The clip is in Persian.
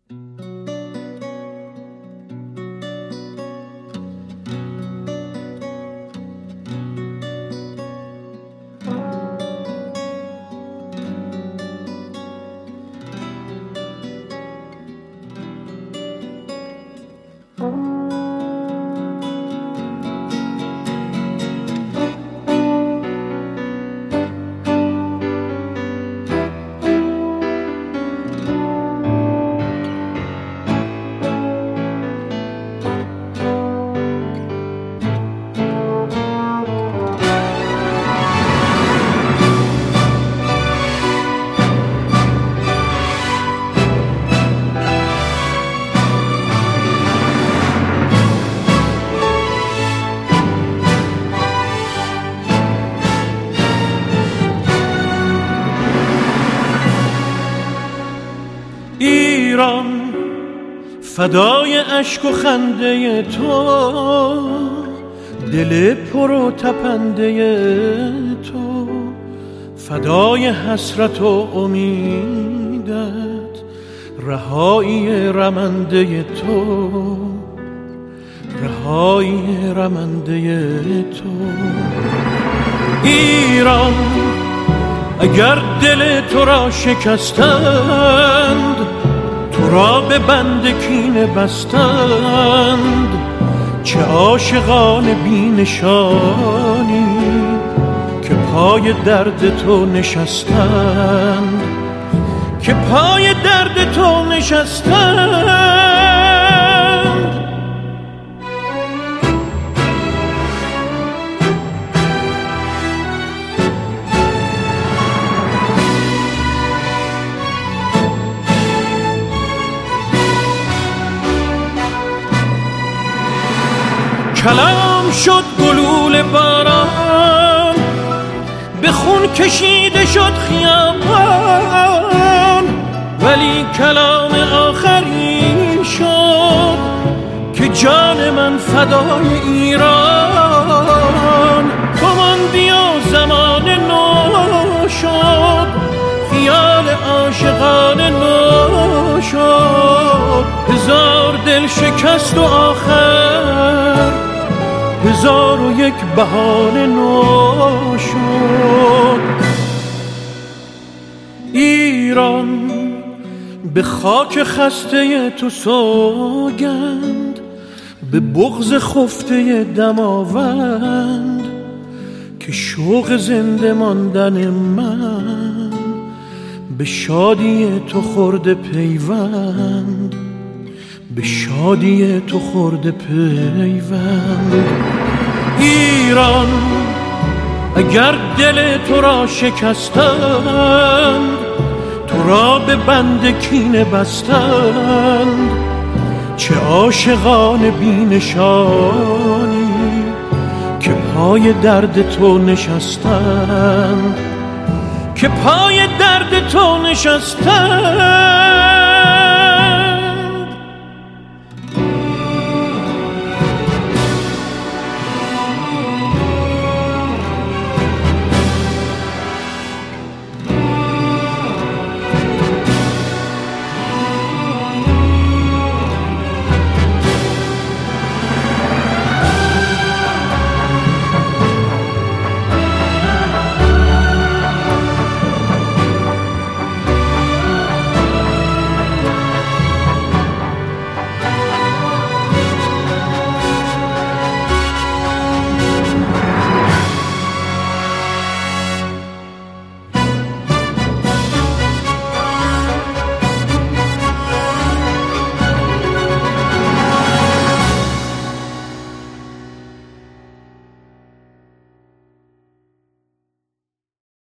ایران فدای اشک و خنده تو، دل پر و تپنده تو، فدای حسرت و امیدت، رهایی رمنده تو، رهایی رمنده تو. ایران اگر دل تو را شکستند، تو را به بند کینه بستند، چه عاشقان بی نشانی که پای درد تو نشستند، که پای درد تو نشستند. کلام شد گلوله باران، به خون کشیده شد خیابان، ولی کلام آخرین شد که جان من فدای ایران. تو ماندی و زمان نو شد، خیال عاشقان نو شد، هزار دل شکست و آخر هزار و یک بهانه نو شد. ایران به خاک خسته تو سوگند، به بغض خفته دماوند، که شوق زنده ماندن من به شادی تو خورده پیوند، به شادی تو خورده پیوند. ایران اگر دل تو را شکستند، تو را به بند کینه بستند، چه عاشقان بی نشانی که پای درد تو نشستند، که پای درد تو نشستند.